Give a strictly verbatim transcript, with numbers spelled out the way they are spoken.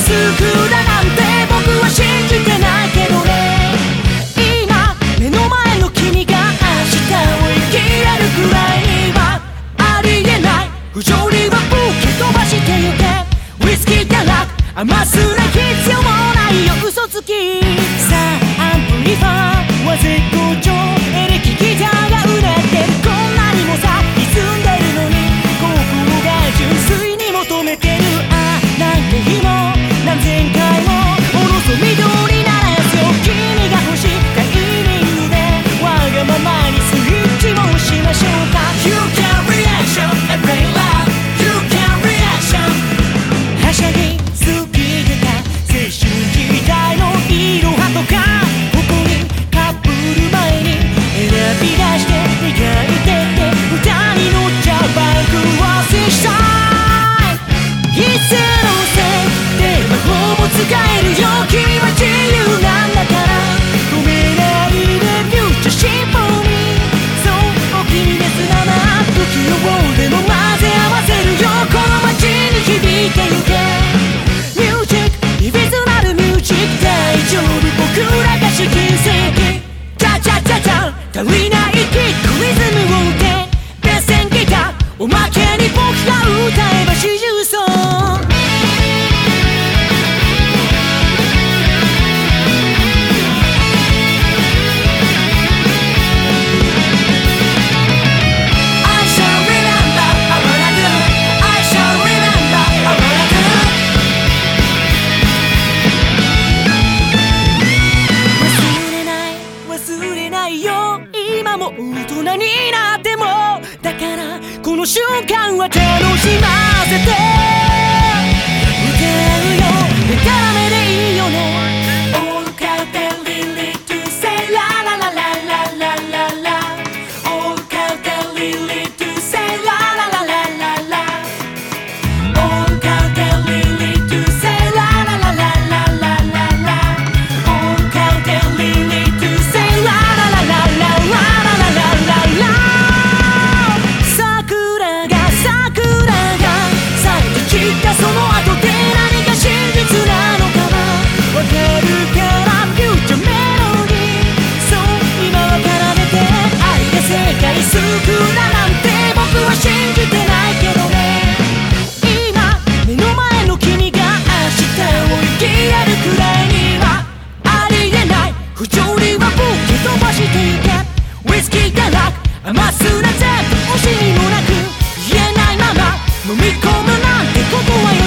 くだなんて僕は信じてないけどね。今目の前の君が明日を生きれるくらいにはありえない。不条理は吹き飛ばしてゆけ。ウイスキーだら甘すら必要もないよ嘘つき。さあアンプリファーは絶好調。エレキギターがうなってる。こんなにもさ歪んでるのに心が純粋に求めてる。ああなんて日も何千回もおろそ緑ならやつよ。君が欲しいタイミングでわがままにスイッチをしましょうか。 You can reaction and play loud. You can reaction はしゃぎ好きでた青春時代のいろはとかここにカップル前に選び出して磨いてって歌に乗っちゃうバイク忘れしたい。いつのせいで魔法も使えるよ。君は自由なんだから止めないでフューチャーシンプルに。そうお気に召すなら不器用でも混ぜ合わせるよ。この街に響いてゆけ。ミュージックいびつなるミュージック大丈夫僕らが試金石。チャチャチャチャ足りないキックリズムを打て。ベースンギターおまけに僕が歌えば四重奏。今も大人になってもだからこの瞬間は楽しませて歌うよ。でたらめでいいよね。 All Cowtelly to say la la la la la la la la. All Cowtelly to say la la la la la la. All Cowtelly to say la la la la la la la la. All Cowtelly to say la la la la la la.その後で何が真実なのかはわかるからフューチャーメロディー。そう今はからめて愛で世界救うだなんて僕は信じてないけどね。今目の前の君が明日を生きれるくらいにはありえない。不条理は吹き飛ばしてゆけ。ウイスキーがラック甘すら全部惜しみもなく言えないまま飲み込むなんてことは